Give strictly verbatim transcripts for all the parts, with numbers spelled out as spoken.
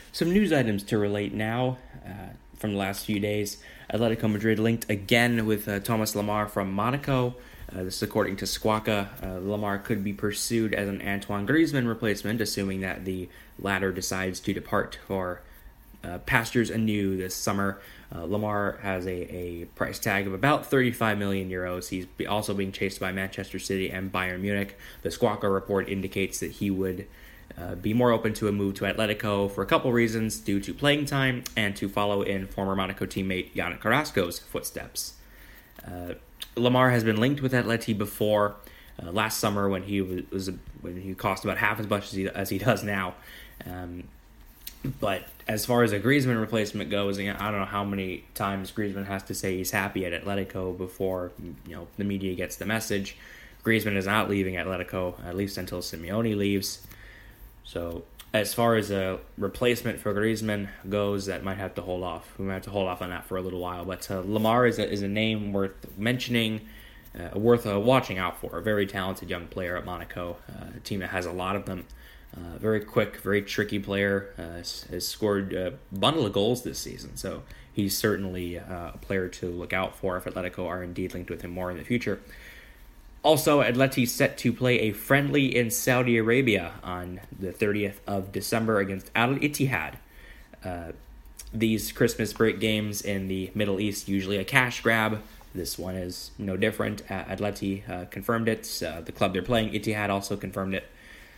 Some news items to relate now uh, from the last few days. Atletico Madrid linked again with uh, Thomas Lemar from Monaco. Uh, this is according to Squawka. Uh, Lemar could be pursued as an Antoine Griezmann replacement, assuming that the latter decides to depart for uh, pastures anew this summer. Uh, Lemar has a, a price tag of about thirty-five million euros. He's also being chased by Manchester City and Bayern Munich. The Squawka report indicates that he would uh, be more open to a move to Atletico for a couple reasons, due to playing time and to follow in former Monaco teammate Yannick Carrasco's footsteps. Uh, Lemar has been linked with Atleti before. Uh, last summer, when he was, was when he cost about half as much as he as he does now. Um, But as far as a Griezmann replacement goes, I don't know how many times Griezmann has to say he's happy at Atletico before you know the media gets the message. Griezmann is not leaving Atletico, at least until Simeone leaves. So as far as a replacement for Griezmann goes, that might have to hold off. We might have to hold off on that for a little while. But uh, Lemar is a, is a name worth mentioning, uh, worth uh, watching out for. A very talented young player at Monaco, uh, a team that has a lot of them. Uh, very quick, very tricky player, uh, has, has scored a bundle of goals this season, so he's certainly uh, a player to look out for if Atletico are indeed linked with him more in the future. Also, Atleti set to play a friendly in Saudi Arabia on the thirtieth of December against Al Ittihad. Uh, these Christmas break games in the Middle East, usually a cash grab. This one is no different. Uh, Atleti uh, confirmed it. Uh, the club they're playing, Ittihad, also confirmed it.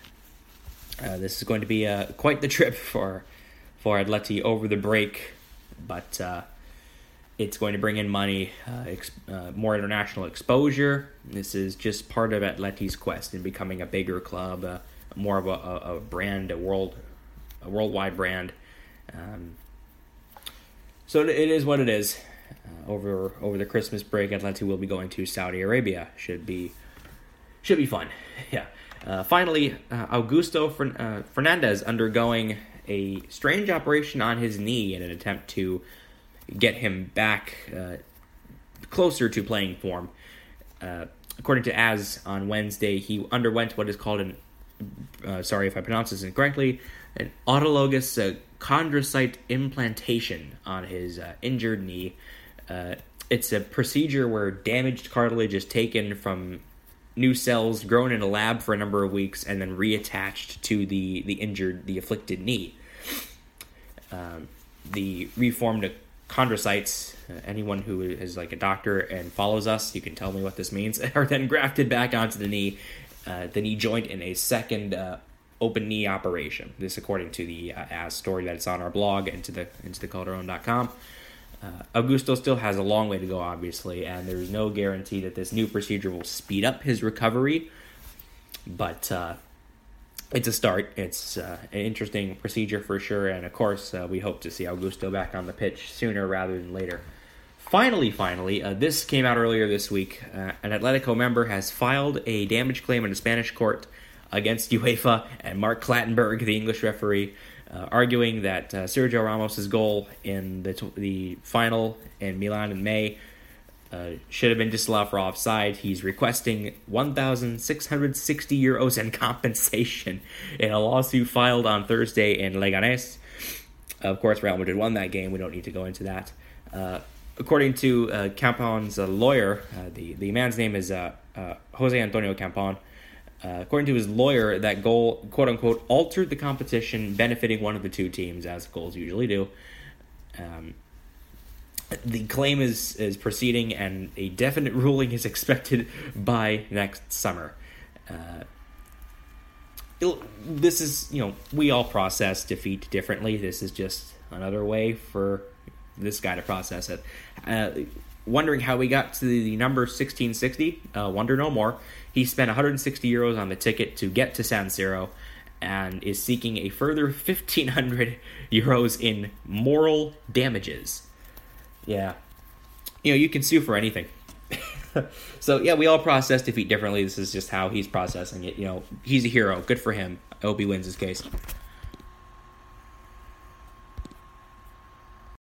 Uh, this is going to be uh, quite the trip for for Atleti over the break, but uh, it's going to bring in money, uh, ex- uh, more international exposure. This is just part of Atleti's quest in becoming a bigger club, uh, more of a, a, a brand, a world, a worldwide brand. Um, so it is what it is. Uh, over over the Christmas break, Atleti will be going to Saudi Arabia. Should be should be fun. Yeah. Uh, finally, uh, Augusto Fern- uh, Fernandez undergoing a strange operation on his knee in an attempt to get him back uh, closer to playing form. Uh, according to AS on Wednesday, he underwent what is called an, uh, sorry if I pronounce this incorrectly, an autologous uh, chondrocyte implantation on his uh, injured knee. Uh, it's a procedure where damaged cartilage is taken from new cells grown in a lab for a number of weeks and then reattached to the, the injured, the afflicted knee. Um, the reformed chondrocytes, uh, anyone who is like a doctor and follows us, you can tell me what this means, are then grafted back onto the knee, uh, the knee joint in a second uh, open knee operation. This according to the uh, AS story that's on our blog and to the into the calderon dot com. Uh, Augusto still has a long way to go, obviously, and there's no guarantee that this new procedure will speed up his recovery, but uh, it's a start. It's uh, an interesting procedure for sure, and of course, uh, we hope to see Augusto back on the pitch sooner rather than later. Finally, finally, uh, this came out earlier this week. Uh, an Atletico member has filed a damage claim in a Spanish court against UEFA and Mark Clattenburg, the English referee, Uh, arguing that uh, Sergio Ramos' goal in the t- the final in Milan in May uh, should have been disallowed for offside. He's requesting one thousand six hundred sixty euros in compensation in a lawsuit filed on Thursday in Leganés. Of course, Real Madrid won that game. We don't need to go into that. Uh, according to uh, Campon's uh, lawyer, uh, the, the man's name is uh, uh, Jose Antonio Campon. Uh, according to his lawyer, that goal, quote-unquote, altered the competition, benefiting one of the two teams, as goals usually do. Um, the claim is, is proceeding, and a definite ruling is expected by next summer. Uh, this is, you know, we all process defeat differently. This is just another way for this guy to process it. Uh, wondering how we got to the number sixteen sixty, uh, wonder no more. He spent one hundred sixty euros on the ticket to get to San Siro and is seeking a further fifteen hundred euros in moral damages. Yeah. You know, you can sue for anything. So, yeah, we all process defeat differently. This is just how he's processing it. You know, he's a hero. Good for him. I hope he wins his case.